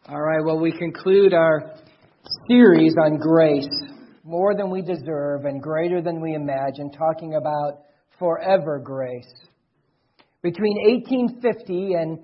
All right, well, we conclude our series on grace, more than we deserve and greater than we imagine, talking about forever grace. Between 1850 and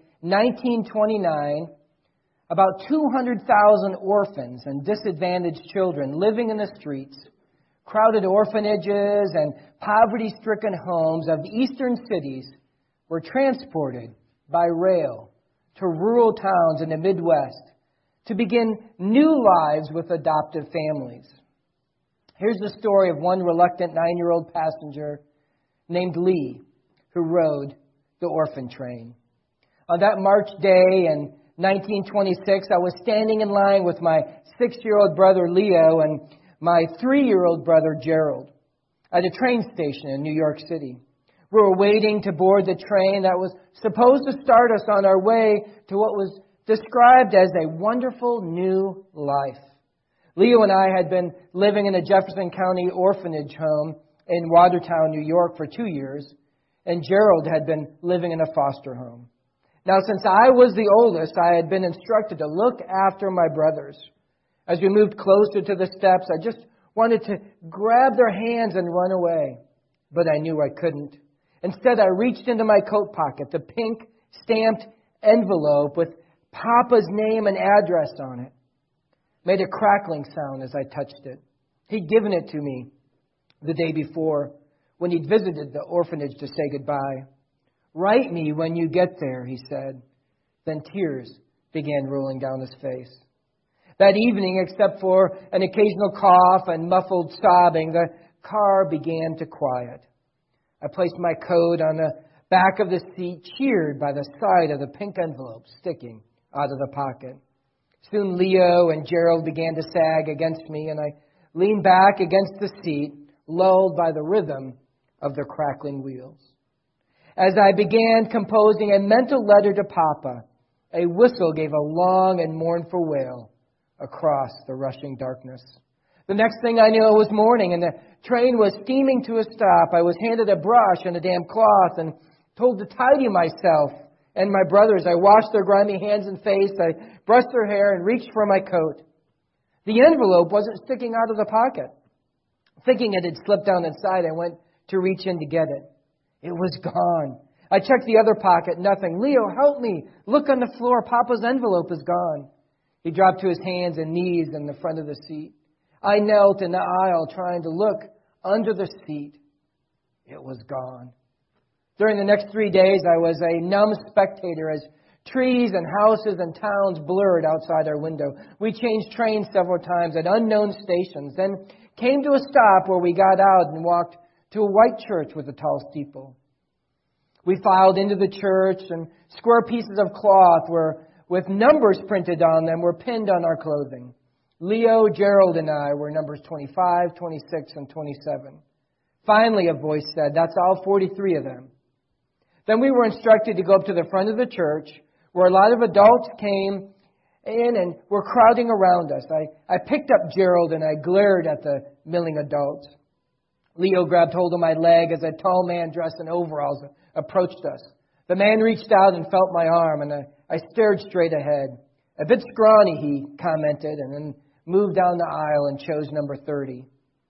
1929, about 200,000 orphans and disadvantaged children living in the streets, crowded orphanages and poverty-stricken homes of eastern cities were transported by rail to rural towns in the Midwest to begin new lives with adoptive families. Here's the story of one reluctant 9-year-old passenger named Lee who rode the orphan train. On that March day in 1926, I was standing in line with my 6-year-old brother Leo and my 3-year-old brother Gerald at a train station in New York City. We were waiting to board the train that was supposed to start us on our way to what was described as a wonderful new life. Leo and I had been living in a Jefferson County orphanage home in Watertown, New York for 2 years, and Gerald had been living in a foster home. Now, since I was the oldest, I had been instructed to look after my brothers. As we moved closer to the steps, I just wanted to grab their hands and run away, but I knew I couldn't. Instead, I reached into my coat pocket, the pink stamped envelope with Papa's name and address on it. Made a crackling sound as I touched it. He'd given it to me the day before when he'd visited the orphanage to say goodbye. "Write me when you get there," he said. Then tears began rolling down his face. That evening, except for an occasional cough and muffled sobbing, the car began to quiet. I placed my coat on the back of the seat, cheered by the sight of the pink envelope sticking out of the pocket. Soon Leo and Gerald began to sag against me, and I leaned back against the seat, lulled by the rhythm of the crackling wheels. As I began composing a mental letter to Papa, a whistle gave a long and mournful wail across the rushing darkness. The next thing I knew, it was morning, and the train was steaming to a stop. I was handed a brush and a damp cloth and told to tidy myself and my brothers. I washed their grimy hands and face. I brushed their hair and reached for my coat. The envelope wasn't sticking out of the pocket. Thinking it had slipped down inside, I went to reach in to get it. It was gone. I checked the other pocket, nothing. "Leo, help me. Look on the floor. Papa's envelope is gone." He dropped to his hands and knees in the front of the seat. I knelt in the aisle trying to look under the seat. It was gone. During the next 3 days, I was a numb spectator as trees and houses and towns blurred outside our window. We changed trains several times at unknown stations, then came to a stop where we got out and walked to a white church with a tall steeple. We filed into the church, and square pieces of cloth with numbers printed on them were pinned on our clothing. Leo, Gerald, and I were numbers 25, 26, and 27. Finally, a voice said, "That's all 43 of them." Then we were instructed to go up to the front of the church, where a lot of adults came in and were crowding around us. I picked up Gerald and I glared at the milling adults. Leo grabbed hold of my leg as a tall man dressed in overalls approached us. The man reached out and felt my arm, and I stared straight ahead. "A bit scrawny," he commented, and then moved down the aisle and chose number 30.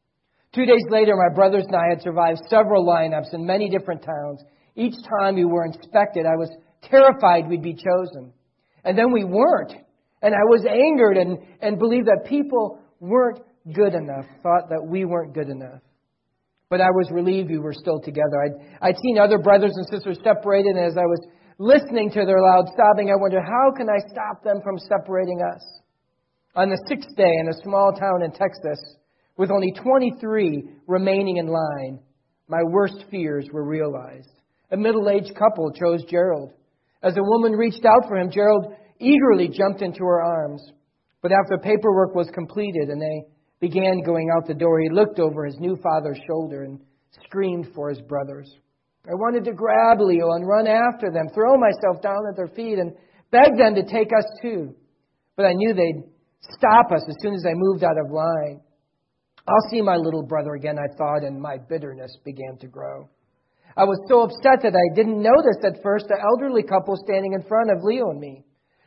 2 days later, my brothers and I had survived several lineups in many different towns. Each time we were inspected, I was terrified we'd be chosen. And then we weren't. And I was angered and believed that people weren't good enough, thought that we weren't good enough. But I was relieved we were still together. I'd seen other brothers and sisters separated, and as I was listening to their loud sobbing, I wondered, how can I stop them from separating us? On the 6th day in a small town in Texas, with only 23 remaining in line, my worst fears were realized. A middle-aged couple chose Gerald. As a woman reached out for him, Gerald eagerly jumped into her arms. But after paperwork was completed and they began going out the door, he looked over his new father's shoulder and screamed for his brothers. I wanted to grab Leo and run after them, throw myself down at their feet and beg them to take us too. But I knew they'd stop us as soon as I moved out of line. I'll see my little brother again, I thought, and my bitterness began to grow. I was so upset that I didn't notice at first the elderly couple standing in front of Leo and me.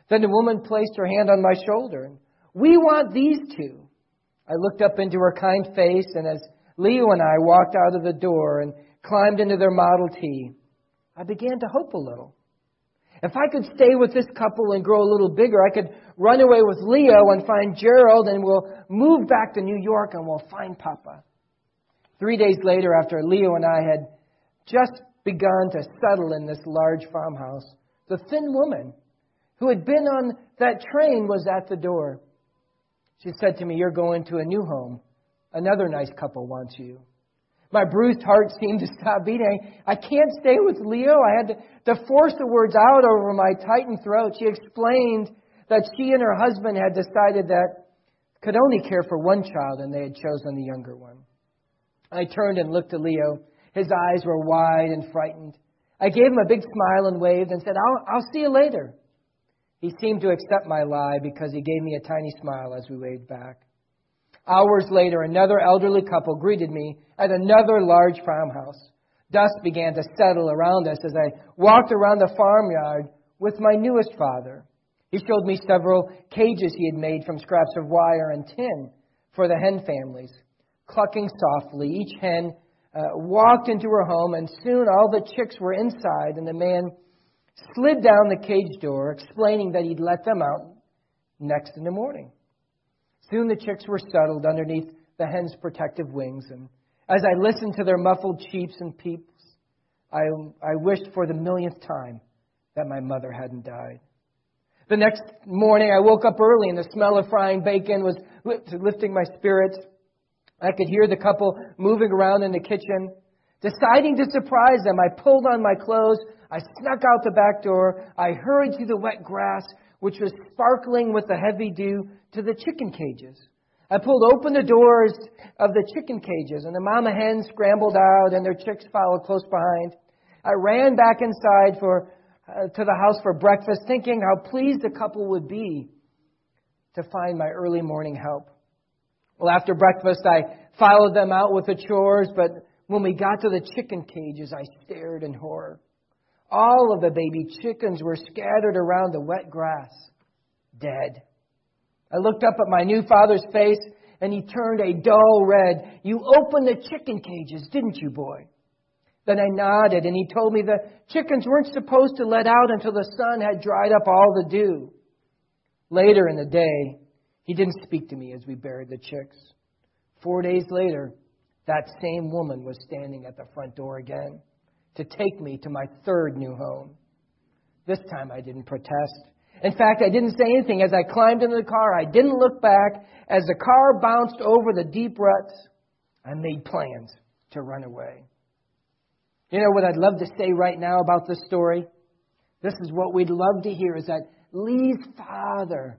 Then the woman placed her hand on my shoulder. We want these two. I looked up into her kind face, and as Leo and I walked out of the door and climbed into their Model T, I began to hope a little. If I could stay with this couple and grow a little bigger, I could run away with Leo and find Gerald, and we'll move back to New York and we'll find Papa. 3 days later, after Leo and I had just begun to settle in this large farmhouse, the thin woman who had been on that train was at the door. She said to me, "You're going to a new home. Another nice couple wants you." My bruised heart seemed to stop beating. I can't stay with Leo. I had to force the words out over my tightened throat. She explained that she and her husband had decided that could only care for one child, and they had chosen the younger one. I turned and looked at Leo. His eyes were wide and frightened. I gave him a big smile and waved and said, I'll see you later. He seemed to accept my lie because he gave me a tiny smile as we waved back. Hours later, another elderly couple greeted me at another large farmhouse. Dust began to settle around us as I walked around the farmyard with my newest father. He showed me several cages he had made from scraps of wire and tin for the hen families. Clucking softly, each hen walked into her home, and soon all the chicks were inside, and the man slid down the cage door, explaining that he'd let them out next in the morning. Soon the chicks were settled underneath the hen's protective wings, and as I listened to their muffled cheeps and peeps, I wished for the millionth time that my mother hadn't died. The next morning I woke up early, and the smell of frying bacon was lifting my spirits. I could hear the couple moving around in the kitchen. Deciding to surprise them, I pulled on my clothes. I snuck out the back door. I hurried through the wet grass, which was sparkling with the heavy dew, to the chicken cages. I pulled open the doors of the chicken cages, and the mama hens scrambled out, and their chicks followed close behind. I ran back inside to the house for breakfast, thinking how pleased the couple would be to find my early morning help. Well, after breakfast, I followed them out with the chores, but when we got to the chicken cages, I stared in horror. All of the baby chickens were scattered around the wet grass, dead. I looked up at my new father's face, and he turned a dull red. "You opened the chicken cages, didn't you, boy?" Then I nodded, and he told me the chickens weren't supposed to let out until the sun had dried up all the dew. Later in the day, he didn't speak to me as we buried the chicks. 4 days later, that same woman was standing at the front door again to take me to my third new home. This time I didn't protest. In fact, I didn't say anything as I climbed into the car. I didn't look back. As the car bounced over the deep ruts, I made plans to run away. You know what I'd love to say right now about this story? This is what we'd love to hear, is that Lee's father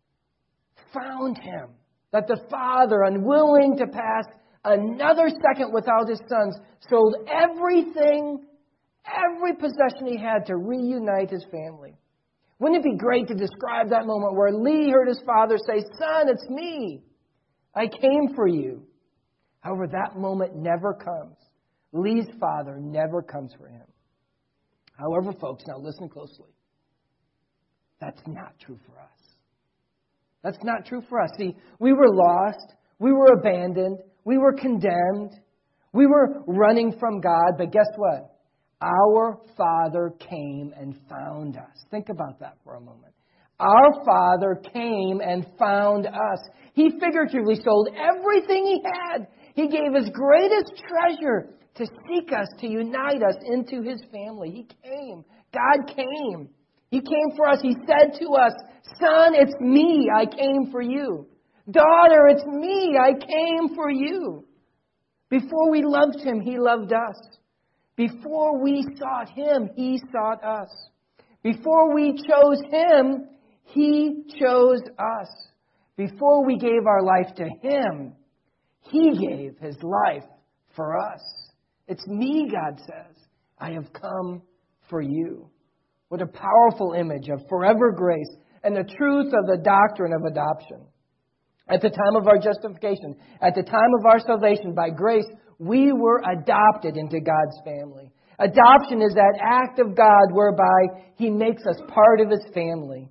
found him. That the father, unwilling to pass another second without his sons, sold everything, every possession he had to reunite his family. Wouldn't it be great to describe that moment where Lee heard his father say, "Son, it's me. I came for you." However, that moment never comes. Lee's father never comes for him. However, folks, now listen closely. That's not true for us. That's not true for us. See, we were lost. We were abandoned. We were condemned. We were running from God. But guess what? Our Father came and found us. Think about that for a moment. Our Father came and found us. He figuratively sold everything he had. He gave his greatest treasure to seek us, to unite us into his family. He came. God came. He came for us. He said to us, "Son, it's me. I came for you. Daughter, it's me. I came for you." Before we loved him, he loved us. Before we sought him, he sought us. Before we chose him, he chose us. Before we gave our life to him, he gave his life for us. It's me, God says. I have come for you. What a powerful image of forever grace and the truth of the doctrine of adoption. At the time of our justification, at the time of our salvation, by grace, we were adopted into God's family. Adoption is that act of God whereby he makes us part of his family.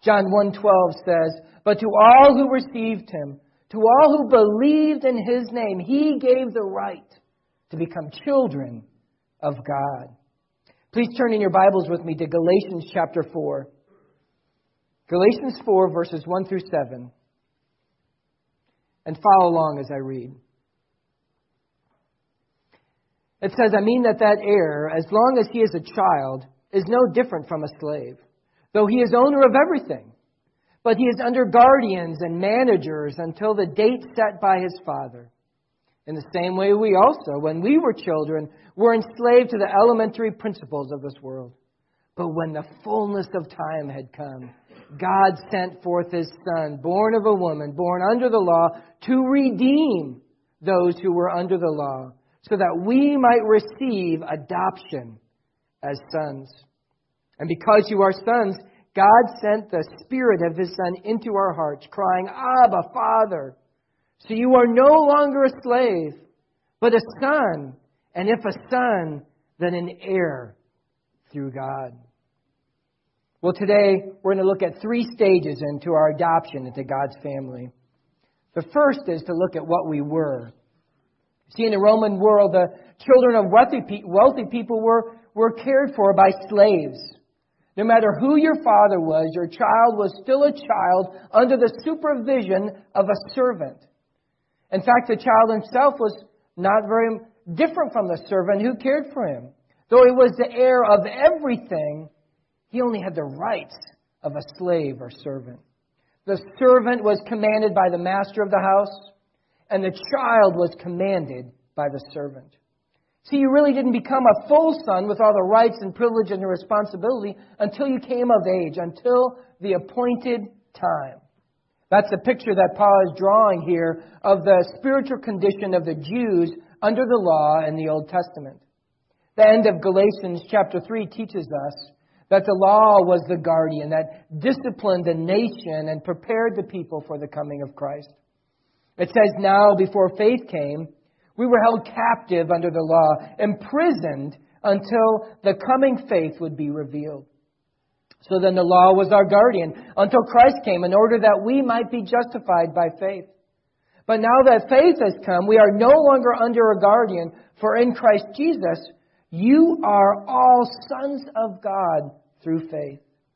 John 1:12 says, "But to all who received him, to all who believed in his name, he gave the right to become children of God." Please turn in your Bibles with me to Galatians chapter 4. Galatians 4, verses 1 through 7. And follow along as I read. It says, "I mean that heir, as long as he is a child, is no different from a slave, though he is owner of everything. But he is under guardians and managers until the date set by his father. In the same way, we also, when we were children, were enslaved to the elementary principles of this world. But when the fullness of time had come, God sent forth his Son, born of a woman, born under the law, to redeem those who were under the law, so that we might receive adoption as sons. And because you are sons, God sent the Spirit of his Son into our hearts, crying, 'Abba, Father.' So you are no longer a slave, but a son, and if a son, then an heir through God." Well, today we're going to look at 3 stages into our adoption into God's family. The first is to look at what we were. See, in the Roman world, the children of wealthy people were cared for by slaves. No matter who your father was, your child was still a child under the supervision of a servant. In fact, the child himself was not very different from the servant who cared for him. Though he was the heir of everything, he only had the rights of a slave or servant. The servant was commanded by the master of the house, and the child was commanded by the servant. See, you really didn't become a full son with all the rights and privilege and the responsibility until you came of age, until the appointed time. That's the picture that Paul is drawing here of the spiritual condition of the Jews under the law in the Old Testament. The end of Galatians chapter 3 teaches us that the law was the guardian that disciplined the nation and prepared the people for the coming of Christ. It says, "Now, before faith came, we were held captive under the law, imprisoned until the coming faith would be revealed. So then the law was our guardian until Christ came in order that we might be justified by faith. But now that faith has come, we are no longer under a guardian, for in Christ Jesus, you are all sons of God through faith."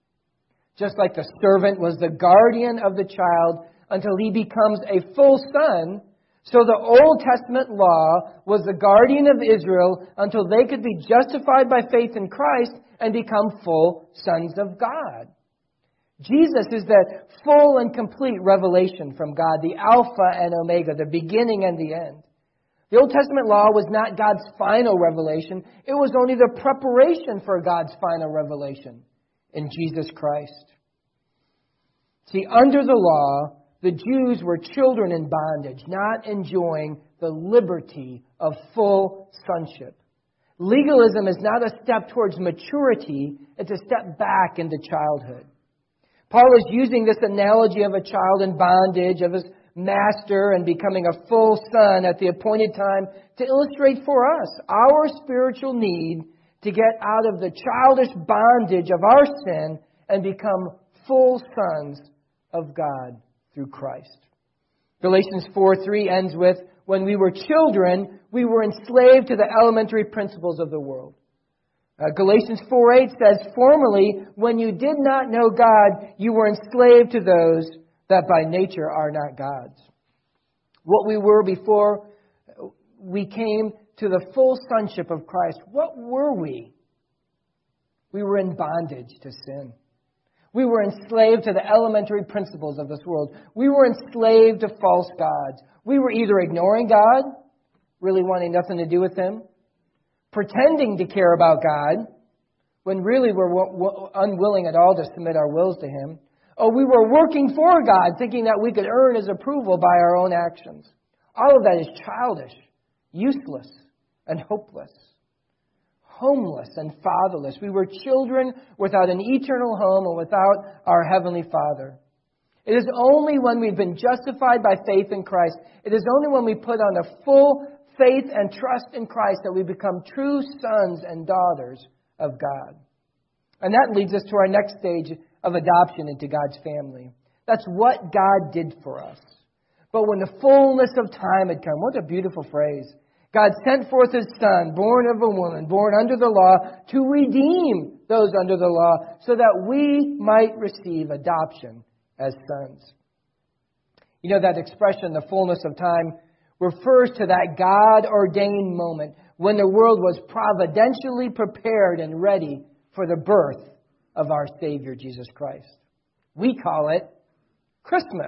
Just like the servant was the guardian of the child until he becomes a full son, so the Old Testament law was the guardian of Israel until they could be justified by faith in Christ and become full sons of God. Jesus is the full and complete revelation from God, the Alpha and Omega, the beginning and the end. The Old Testament law was not God's final revelation. It was only the preparation for God's final revelation in Jesus Christ. See, under the law, the Jews were children in bondage, not enjoying the liberty of full sonship. Legalism is not a step towards maturity, it's a step back into childhood. Paul is using this analogy of a child in bondage, of his master, and becoming a full son at the appointed time to illustrate for us our spiritual need to get out of the childish bondage of our sin and become full sons of God through Christ. Galatians 4:3 ends with, "When we were children, we were enslaved to the elementary principles of the world." Galatians 4:8 says, "Formerly, when you did not know God, you were enslaved to those that by nature are not God's." What we were before we came to the full sonship of Christ, what were we? We were in bondage to sin. We were enslaved to the elementary principles of this world. We were enslaved to false gods. We were either ignoring God, really wanting nothing to do with Him, pretending to care about God, when really we're unwilling at all to submit our wills to Him, or we were working for God, thinking that we could earn His approval by our own actions. All of that is childish, useless, and hopeless. Homeless and fatherless. We were children without an eternal home and without our Heavenly Father. It is only when we've been justified by faith in Christ, it is only when we put on a full faith and trust in Christ that we become true sons and daughters of God. And that leads us to our next stage of adoption into God's family. That's what God did for us. But when the fullness of time had come, what a beautiful phrase. God sent forth His Son, born of a woman, born under the law, to redeem those under the law, so that we might receive adoption as sons. You know, that expression, the fullness of time, refers to that God-ordained moment when the world was providentially prepared and ready for the birth of our Savior, Jesus Christ. We call it Christmas.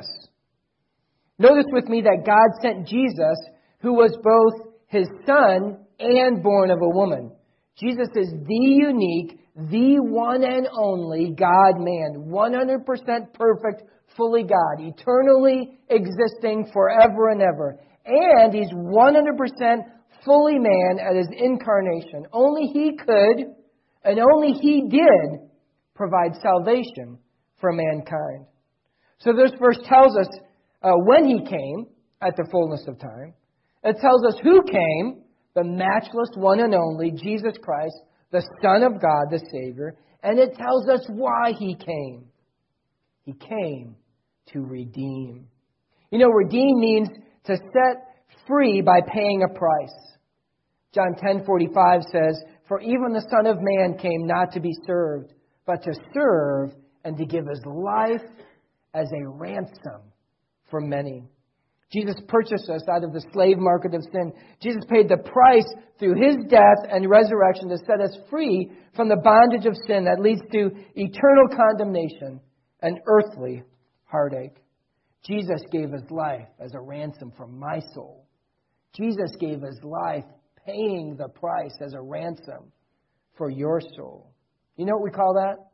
Notice with me that God sent Jesus, who was both His Son and born of a woman. Jesus is the unique, the one and only God-man, 100% perfect, fully God, eternally existing forever and ever. And He's 100% fully man at His incarnation. Only He could, and only He did, provide salvation for mankind. So this verse tells us when He came at the fullness of time. It tells us who came, the matchless one and only Jesus Christ, the Son of God, the Savior. And it tells us why He came. He came to redeem. You know, redeem means to set free by paying a price. John 10:45 says, "For even the Son of Man came not to be served, but to serve and to give His life as a ransom for many." Jesus purchased us out of the slave market of sin. Jesus paid the price through His death and resurrection to set us free from the bondage of sin that leads to eternal condemnation and earthly heartache. Jesus gave His life as a ransom for my soul. Jesus gave His life paying the price as a ransom for your soul. You know what we call that?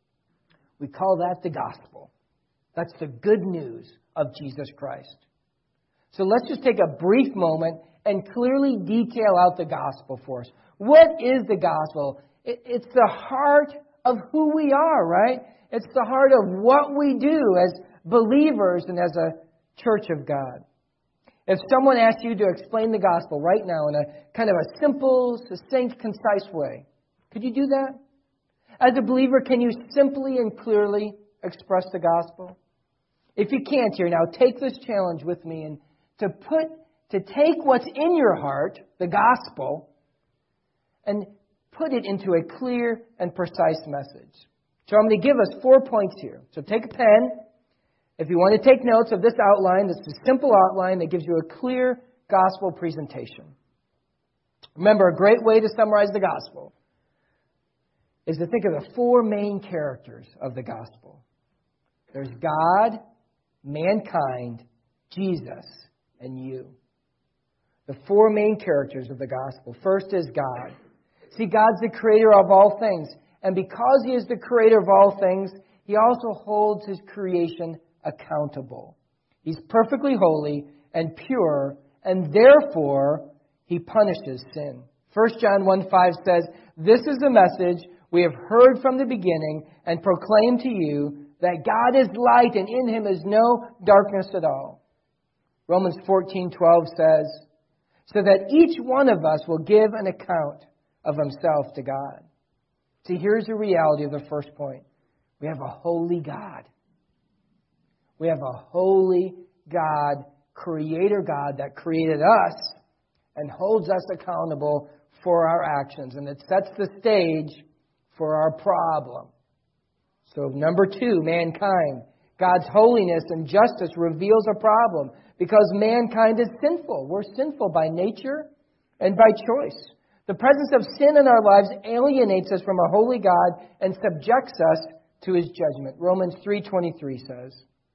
We call that the gospel. That's the good news of Jesus Christ. So let's just take a brief moment and clearly detail out the gospel for us. What is the gospel? It's the heart of who we are, right? It's the heart of what we do as believers and as a church of God. If someone asked you to explain the gospel right now in a kind of a simple, succinct, concise way, could you do that? As a believer, can you simply and clearly express the gospel? If you can't here now, take this challenge with me and to take what's in your heart, the gospel, and put it into a clear and precise message. So I'm going to give us 4 points here. So take a pen. If you want to take notes of this outline, this is a simple outline that gives you a clear gospel presentation. Remember, a great way to summarize the gospel is to think of the 4 main characters of the gospel. There's God, mankind, Jesus, and you. The 4 main characters of the gospel. First is God. See, God's the creator of all things. And because He is the creator of all things, He also holds His creation accountable. He's perfectly holy and pure, and therefore He punishes sin. 1 John 1:5 says, "This is the message we have heard from the beginning and proclaim to you, that God is light and in Him is no darkness at all." Romans 14:12 says, "So that each one of us will give an account of himself to God." See, here's the reality of the first point. We have a holy God. We have a holy God, creator God that created us and holds us accountable for our actions. And it sets the stage for our problem. So number 2, mankind. God's holiness and justice reveals a problem because mankind is sinful. We're sinful by nature and by choice. The presence of sin in our lives alienates us from a holy God and subjects us to His judgment. Romans 3:23 says,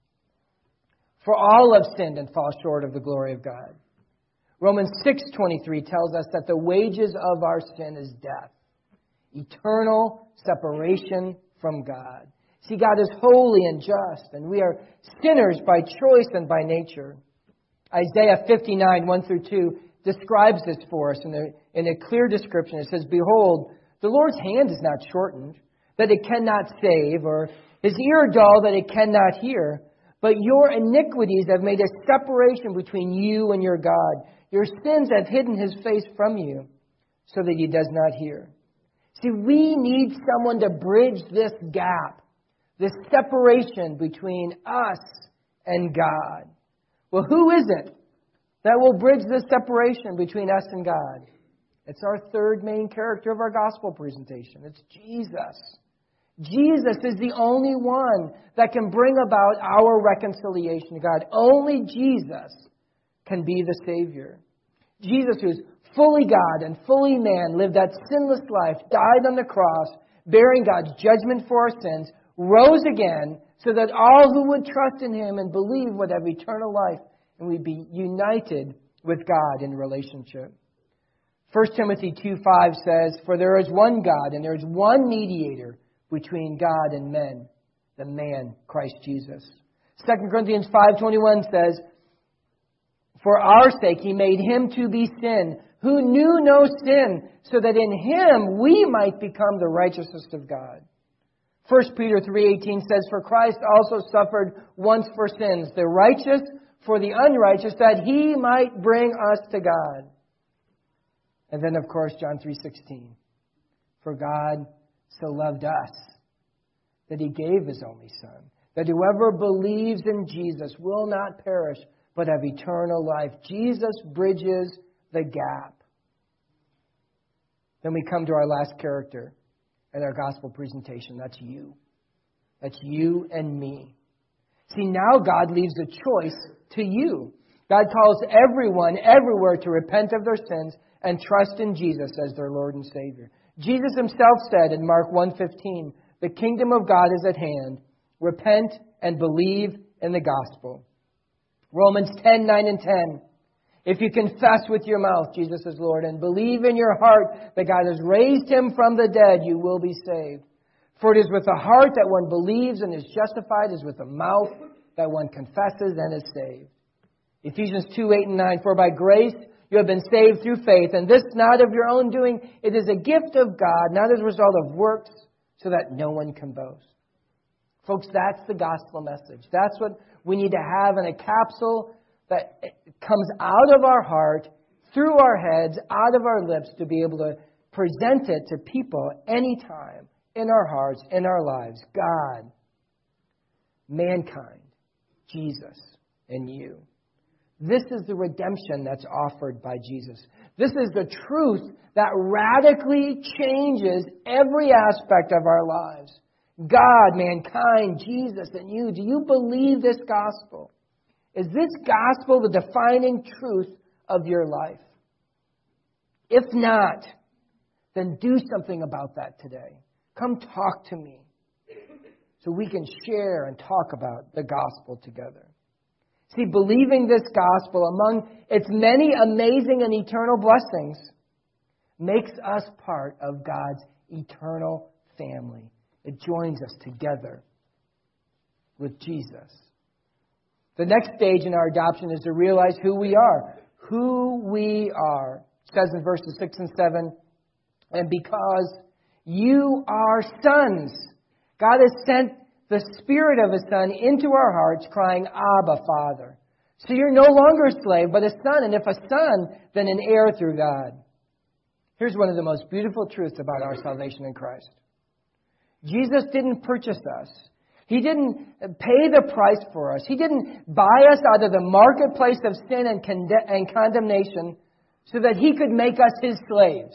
"For all have sinned and fall short of the glory of God." Romans 6:23 tells us that the wages of our sin is death, eternal separation from God. See, God is holy and just, and we are sinners by choice and by nature. Isaiah 59:1-2 describes this for us in a clear description. It says, "Behold, the Lord's hand is not shortened, that it cannot save, or His ear dull, that it cannot hear. But your iniquities have made a separation between you and your God. Your sins have hidden His face from you, so that He does not hear." See, we need someone to bridge this gap. This separation between us and God. Well, who is it that will bridge this separation between us and God? It's our third main character of our gospel presentation. It's Jesus. Jesus is the only one that can bring about our reconciliation to God. Only Jesus can be the Savior. Jesus, who is fully God and fully man, lived that sinless life, died on the cross, bearing God's judgment for our sins, rose again so that all who would trust in Him and believe would have eternal life and we'd be united with God in relationship. 1 Timothy 2:5 says, "For there is one God and there is one mediator between God and men, the man Christ Jesus." 2 Corinthians 5:21 says, "For our sake He made Him to be sin, who knew no sin, so that in Him we might become the righteousness of God." 1 Peter 3:18 says, "For Christ also suffered once for sins, the righteous for the unrighteous, that He might bring us to God." And then, of course, John 3:16, "For God so loved us that He gave His only Son, that whoever believes in Jesus will not perish, but have eternal life." Jesus bridges the gap. Then we come to our last character in our gospel presentation. That's you. That's you and me. See, now God leaves a choice to you. God calls everyone, everywhere, to repent of their sins and trust in Jesus as their Lord and Savior. Jesus Himself said in Mark 1:15, "The kingdom of God is at hand. Repent and believe in the gospel." Romans 10:9 and 10. "If you confess with your mouth Jesus is Lord and believe in your heart that God has raised Him from the dead, you will be saved. For it is with the heart that one believes and is justified, is with the mouth that one confesses and is saved." Ephesians 2:8 and 9. "For by grace you have been saved through faith, and this not of your own doing. It is a gift of God, not as a result of works, so that no one can boast." Folks, that's the gospel message. That's what we need to have in a capsule that comes out of our heart, through our heads, out of our lips, to be able to present it to people anytime, in our hearts, in our lives. God, mankind, Jesus, and you. This is the redemption that's offered by Jesus. This is the truth that radically changes every aspect of our lives. God, mankind, Jesus, and you. Do you believe this gospel? Is this gospel the defining truth of your life? If not, then do something about that today. Come talk to me so we can share and talk about the gospel together. See, believing this gospel, among its many amazing and eternal blessings, makes us part of God's eternal family. It joins us together with Jesus. The next stage in our adoption is to realize who we are. Who we are. It says in verses 6 and 7, "And because you are sons, God has sent the Spirit of His Son into our hearts, crying, 'Abba, Father.' So you're no longer a slave, but a son. And if a son, then an heir through God." Here's one of the most beautiful truths about our salvation in Christ. Jesus didn't purchase us. He didn't pay the price for us. He didn't buy us out of the marketplace of sin and condemnation so that He could make us His slaves.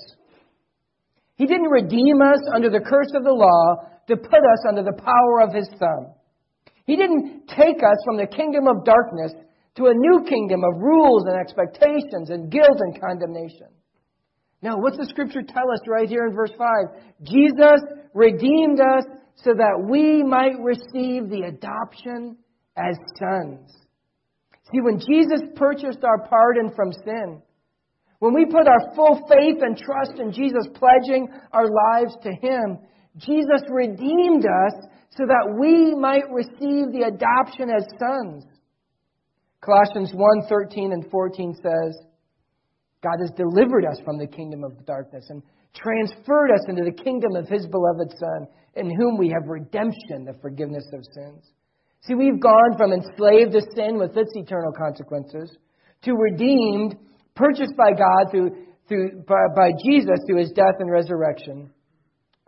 He didn't redeem us under the curse of the law to put us under the power of His Son. He didn't take us from the kingdom of darkness to a new kingdom of rules and expectations and guilt and condemnation. Now, what's the Scripture tell us right here in verse 5? Jesus redeemed us so that we might receive the adoption as sons. See, when Jesus purchased our pardon from sin, when we put our full faith and trust in Jesus, pledging our lives to Him, Jesus redeemed us so that we might receive the adoption as sons. Colossians 1:13 and 14 says, "God has delivered us from the kingdom of darkness and transferred us into the kingdom of His beloved Son, in whom we have redemption, the forgiveness of sins." See, we've gone from enslaved to sin with its eternal consequences to redeemed, purchased by God by Jesus through His death and resurrection,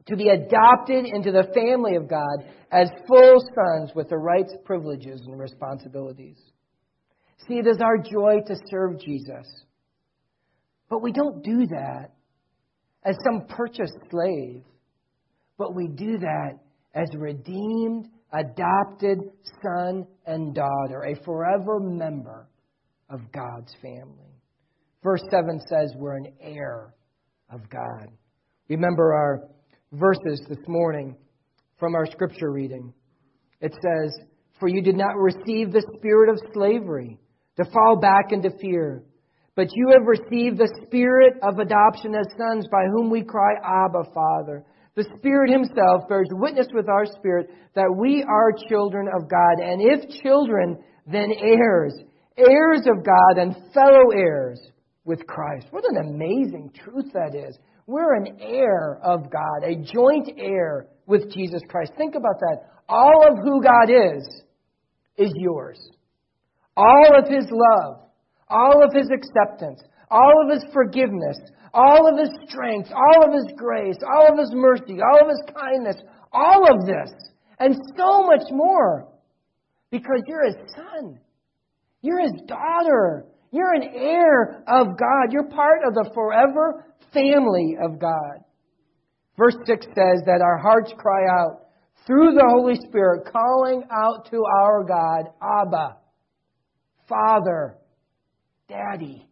to be adopted into the family of God as full sons with the rights, privileges, and responsibilities. See, it is our joy to serve Jesus. But we don't do that as some purchased slave, but we do that as redeemed, adopted son and daughter, a forever member of God's family. Verse 7 says we're an heir of God. Remember our verses this morning from our scripture reading. It says, "For you did not receive the spirit of slavery to fall back into fear, but you have received the spirit of adoption as sons, by whom we cry, Abba, Father. The Spirit Himself bears witness with our spirit that we are children of God. And if children, then heirs, heirs of God and fellow heirs with Christ." What an amazing truth that is. We're an heir of God, a joint heir with Jesus Christ. Think about that. All of who God is yours. All of His love, all of His acceptance, all of His forgiveness, all of His strength, all of His grace, all of His mercy, all of His kindness, all of this, and so much more. Because you're His son. You're His daughter. You're an heir of God. You're part of the forever family of God. Verse 6 says that our hearts cry out through the Holy Spirit, calling out to our God, Abba, Father, Daddy,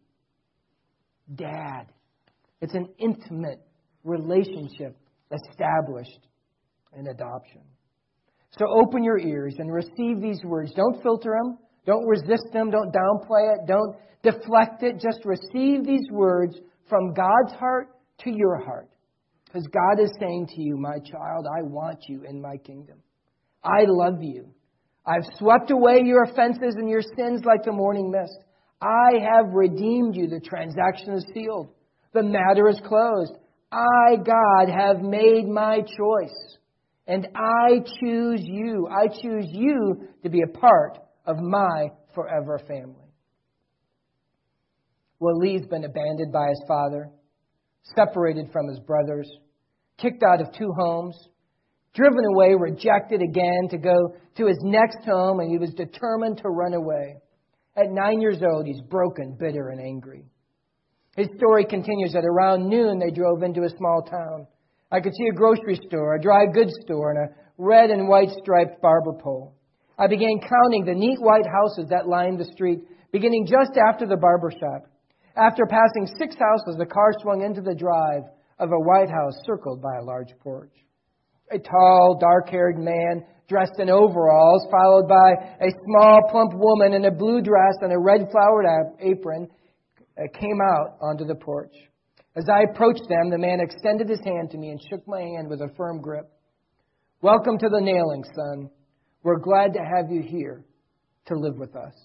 Dad. It's an intimate relationship established in adoption. So open your ears and receive these words. Don't filter them. Don't resist them. Don't downplay it. Don't deflect it. Just receive these words from God's heart to your heart. Because God is saying to you, my child, I want you in my kingdom. I love you. I've swept away your offenses and your sins like the morning mist. I have redeemed you. The transaction is sealed. The matter is closed. I, God, have made my choice. And I choose you. I choose you to be a part of my forever family. Well, Lee's been abandoned by his father, separated from his brothers, kicked out of 2 homes, driven away, rejected again to go to his next home, and he was determined to run away. At 9 years old, he's broken, bitter, and angry. His story continues that around noon they drove into a small town. I could see a grocery store, a dry goods store, and a red and white striped barber pole. I began counting the neat white houses that lined the street, beginning just after the barber shop. After passing 6 houses, the car swung into the drive of a white house circled by a large porch. A tall, dark-haired man dressed in overalls, followed by a small, plump woman in a blue dress and a red flowered apron, came out onto the porch. As I approached them, the man extended his hand to me and shook my hand with a firm grip. "Welcome to the nailing, son. We're glad to have you here to live with us."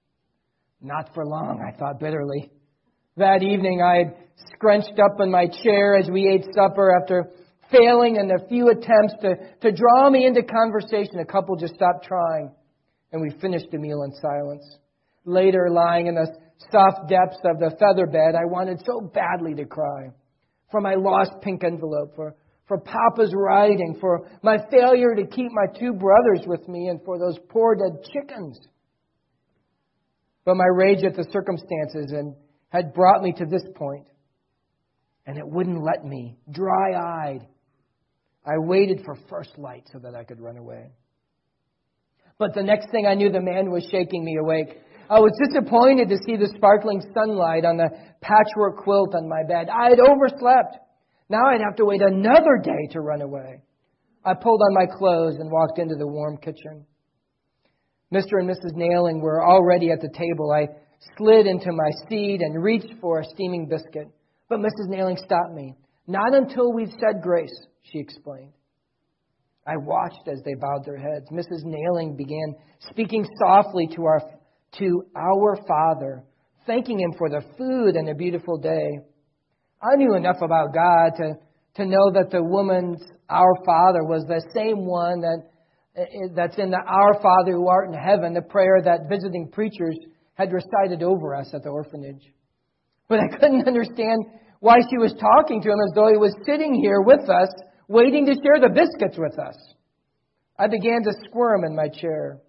Not for long, I thought bitterly. That evening, I had scrunched up in my chair as we ate supper after failing in a few attempts to draw me into conversation. A couple just stopped trying, and we finished the meal in silence. Later, lying in the soft depths of the feather bed, I wanted so badly to cry. For my lost pink envelope, for Papa's writing, for my failure to keep my 2 brothers with me, and for those poor dead chickens. But my rage at the circumstances had brought me to this point, and it wouldn't let me. Dry-eyed, I waited for first light so that I could run away. But the next thing I knew, the man was shaking me awake. I was disappointed to see the sparkling sunlight on the patchwork quilt on my bed. I had overslept. Now I'd have to wait another day to run away. I pulled on my clothes and walked into the warm kitchen. Mr. and Mrs. Nailing were already at the table. I slid into my seat and reached for a steaming biscuit. But Mrs. Nailing stopped me. "Not until we've said grace," she explained. I watched as they bowed their heads. Mrs. Nailing began speaking softly to our Father, thanking Him for the food and a beautiful day. I knew enough about God to know that the woman's Our Father was the same one that's in the Our Father who art in heaven, the prayer that visiting preachers had recited over us at the orphanage. But I couldn't understand why she was talking to Him as though He was sitting here with us waiting to share the biscuits with us. I began to squirm in my chair.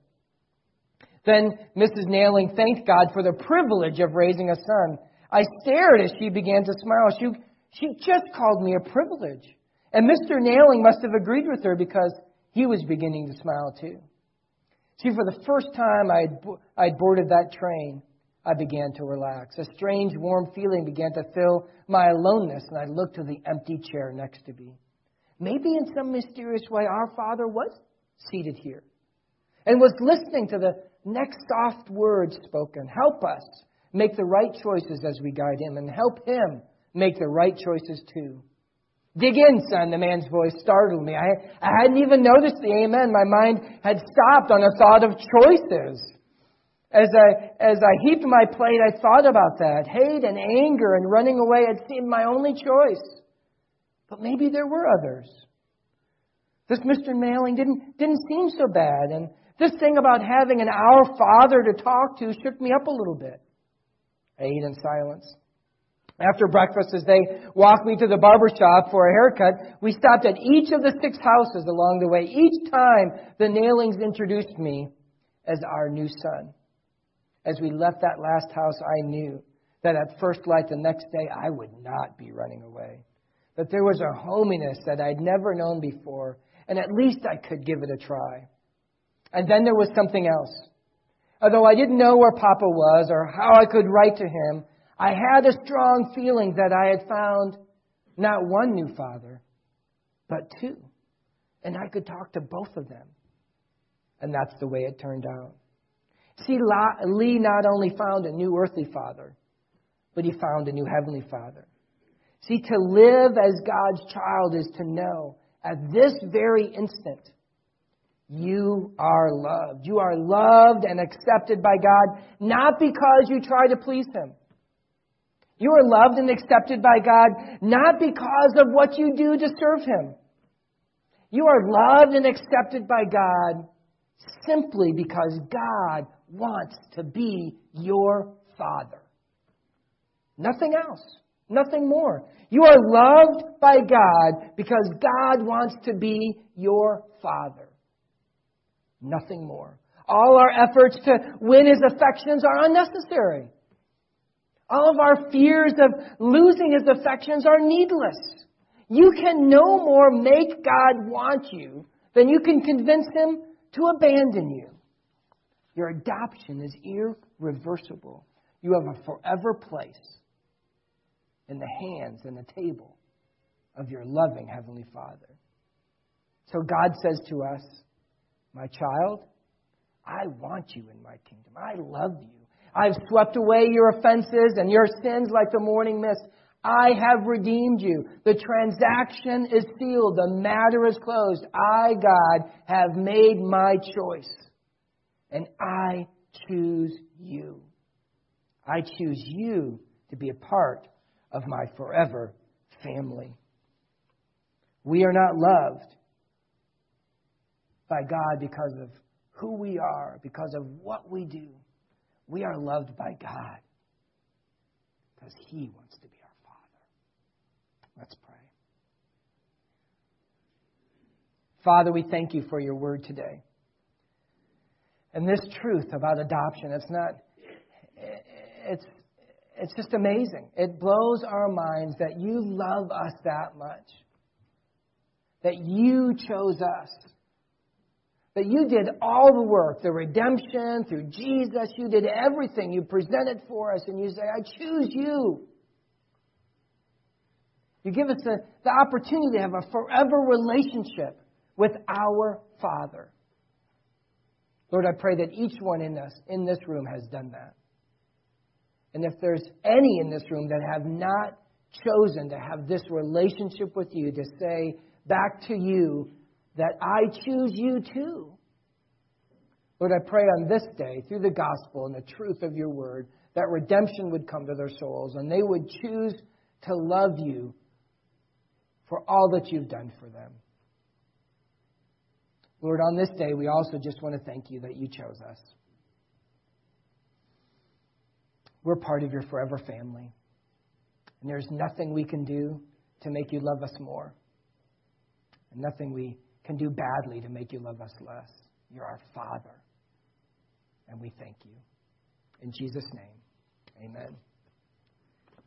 Then Mrs. Nailing thanked God for the privilege of raising a son. I stared as she began to smile. She just called me a privilege. And Mr. Nailing must have agreed with her because he was beginning to smile too. See, for the first time I'd boarded that train, I began to relax. A strange, warm feeling began to fill my aloneness, and I looked to the empty chair next to me. Maybe in some mysterious way, our Father was seated here and was listening to the next soft words spoken. Help us make the right choices as we guide Him, and help Him make the right choices too. Dig in, son, the man's voice startled me. I hadn't even noticed the amen. My mind had stopped on a thought of choices. As I heaped my plate, I thought about that. Hate and anger and running away had seemed my only choice. But maybe there were others. This Mr. Nailing didn't seem so bad. And this thing about having an Our Father to talk to shook me up a little bit. I ate in silence. After breakfast, as they walked me to the barber shop for a haircut, we stopped at each of the 6 houses along the way. Each time, the Nailings introduced me as our new son. As we left that last house, I knew that at first light the next day, I would not be running away. That there was a hominess that I'd never known before, and at least I could give it a try. And then there was something else. Although I didn't know where Papa was or how I could write to him, I had a strong feeling that I had found not one new father, but 2. And I could talk to both of them. And that's the way it turned out. See, Lee not only found a new earthly father, but he found a new heavenly father. See, to live as God's child is to know at this very instant, you are loved. You are loved and accepted by God, not because you try to please Him. You are loved and accepted by God, not because of what you do to serve Him. You are loved and accepted by God simply because God wants to be your Father. Nothing else. Nothing more. You are loved by God because God wants to be your Father. Nothing more. All our efforts to win His affections are unnecessary. All of our fears of losing His affections are needless. You can no more make God want you than you can convince Him to abandon you. Your adoption is irreversible. You have a forever place in the hands and the table of your loving Heavenly Father. So God says to us, my child, I want you in my kingdom. I love you. I've swept away your offenses and your sins like the morning mist. I have redeemed you. The transaction is sealed. The matter is closed. I, God, have made my choice. And I choose you. I choose you to be a part of my forever family. We are not loved by God because of who we are, because of what we do. We are loved by God because He wants to be our Father. Let's pray. Father, we thank You for Your word today. And this truth about adoption, it's just amazing. It blows our minds that You love us that much. That You chose us. That You did all the work, the redemption through Jesus. You did everything. You presented for us and You say, I choose You. You give us the opportunity to have a forever relationship with our Father. Lord, I pray that each one in this room has done that. And if there's any in this room that have not chosen to have this relationship with You, to say back to You that I choose You too. Lord, I pray on this day, through the gospel and the truth of Your word, that redemption would come to their souls and they would choose to love You for all that You've done for them. Lord, on this day, we also just want to thank You that You chose us. We're part of Your forever family. And there's nothing we can do to make You love us more. and nothing we can do badly to make you love us less. You're our Father, and we thank you. In Jesus' name, amen.